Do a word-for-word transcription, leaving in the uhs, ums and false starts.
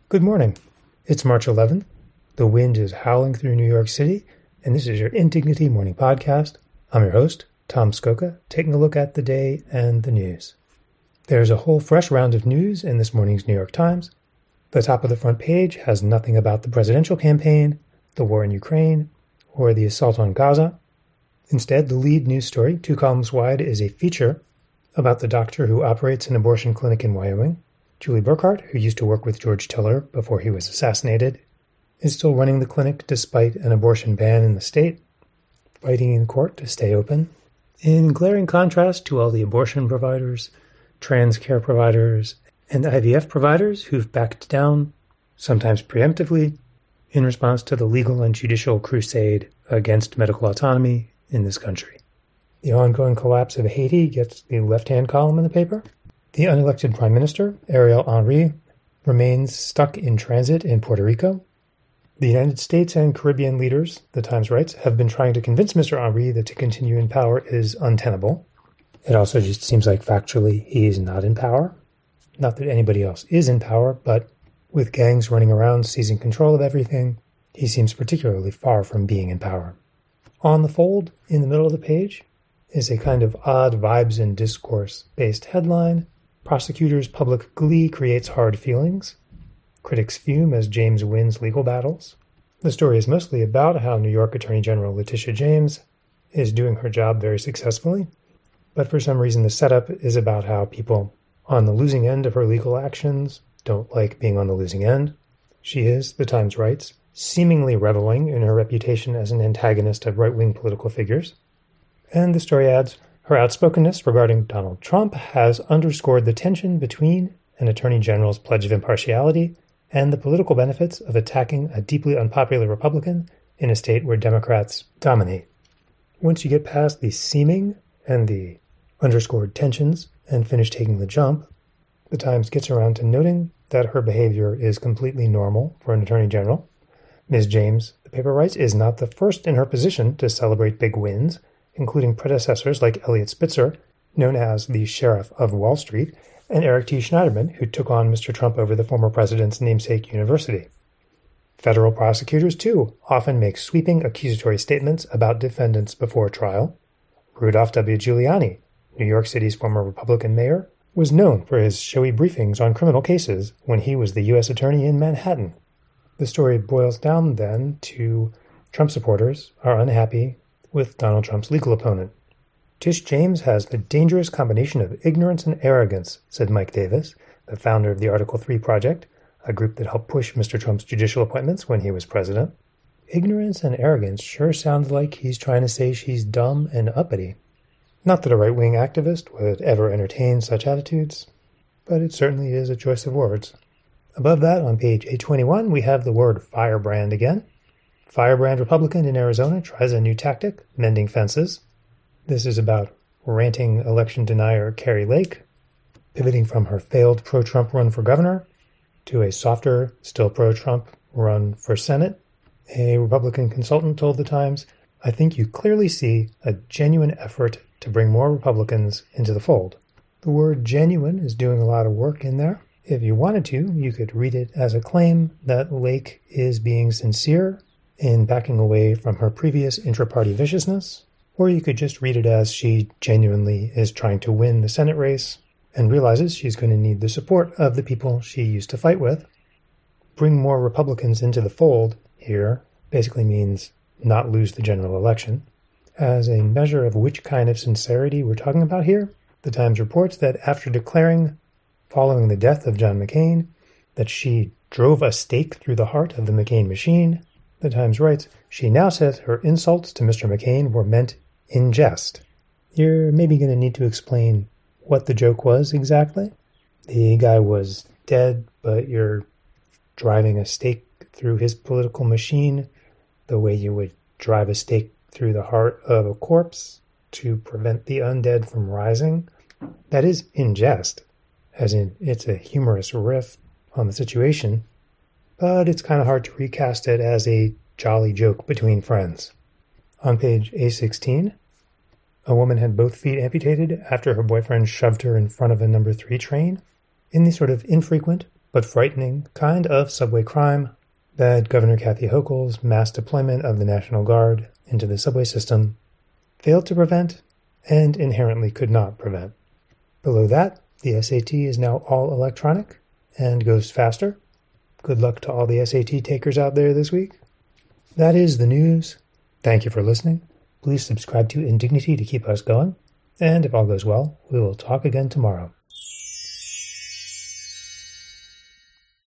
Good morning. It's March eleventh. The wind is howling through New York City, and this is your Indignity Morning Podcast. I'm your host, Tom Skoka, taking a look at the day and the news. There's a whole fresh round of news in this morning's New York Times. The top of the front page has nothing about the presidential campaign, the war in Ukraine, or the assault on Gaza. Instead, the lead news story, two columns wide, is a feature about the doctor who operates an abortion clinic in Wyoming. Julie Burkhart, who used to work with George Tiller before he was assassinated, is still running the clinic despite an abortion ban in the state, fighting in court to stay open. In glaring contrast to all the abortion providers, trans care providers, and I V F providers who've backed down, sometimes preemptively, in response to the legal and judicial crusade against medical autonomy in this country. The ongoing collapse of Haiti gets the left-hand column in the paper. The unelected Prime Minister, Ariel Henry, remains stuck in transit in Puerto Rico. The United States and Caribbean leaders, the Times writes, have been trying to convince Mister Henry that to continue in power is untenable. It also just seems like factually he is not in power. Not that anybody else is in power, but with gangs running around seizing control of everything, he seems particularly far from being in power. On the fold, in the middle of the page, is a kind of odd vibes and discourse-based headline. Prosecutors' public glee creates hard feelings. Critics fume as James wins legal battles. The story is mostly about how New York Attorney General Letitia James is doing her job very successfully, but for some reason the setup is about how people on the losing end of her legal actions don't like being on the losing end. She is, the Times writes, seemingly reveling in her reputation as an antagonist of right-wing political figures. And the story adds, her outspokenness regarding Donald Trump has underscored the tension between an attorney general's pledge of impartiality and the political benefits of attacking a deeply unpopular Republican in a state where Democrats dominate. Once you get past the seeming and the underscored tensions and finish taking the jump, the Times gets around to noting that her behavior is completely normal for an attorney general. Miz James, the paper writes, is not the first in her position to celebrate big wins, including predecessors like Eliot Spitzer, known as the Sheriff of Wall Street, and Eric T. Schneiderman, who took on Mister Trump over the former president's namesake university. Federal prosecutors, too, often make sweeping accusatory statements about defendants before trial. Rudolph W. Giuliani, New York City's former Republican mayor, was known for his showy briefings on criminal cases when he was the U S attorney in Manhattan. The story boils down, then, to Trump supporters are unhappy with Donald Trump's legal opponent. Tish James has a dangerous combination of ignorance and arrogance, said Mike Davis, the founder of the Article three Project, a group that helped push Mister Trump's judicial appointments when he was president. Ignorance and arrogance sure sounds like he's trying to say she's dumb and uppity. Not that a right-wing activist would ever entertain such attitudes, but it certainly is a choice of words. Above that, on page eight twenty-one, we have the word firebrand again. Firebrand Republican in Arizona tries a new tactic, mending fences. This is about ranting election denier Kari Lake, pivoting from her failed pro-Trump run for governor to a softer, still pro-Trump run for Senate. A Republican consultant told the Times, "I think you clearly see a genuine effort to bring more Republicans into the fold." The word genuine is doing a lot of work in there. If you wanted to, you could read it as a claim that Lake is being sincere in backing away from her previous intra-party viciousness, or you could just read it as she genuinely is trying to win the Senate race and realizes she's going to need the support of the people she used to fight with. Bring more Republicans into the fold here basically means not lose the general election. As a measure of which kind of sincerity we're talking about here, the Times reports that after declaring, following the death of John McCain, that she drove a stake through the heart of the McCain machine, the Times writes, she now says her insults to Mister McCain were meant in jest. You're maybe going to need to explain what the joke was exactly. The guy was dead, but you're driving a stake through his political machine the way you would drive a stake through the heart of a corpse to prevent the undead from rising. That is in jest, as in it's a humorous riff on the situation, but it's kind of hard to recast it as a jolly joke between friends. On page A sixteen, a woman had both feet amputated after her boyfriend shoved her in front of a number three train. In the sort of infrequent but frightening kind of subway crime that Governor Kathy Hochul's mass deployment of the National Guard into the subway system failed to prevent and inherently could not prevent. Below that, the S A T is now all electronic and goes faster. Good luck to all the S A T takers out there this week. That is the news. Thank you for listening. Please subscribe to Indignity to keep us going. And if all goes well, we will talk again tomorrow.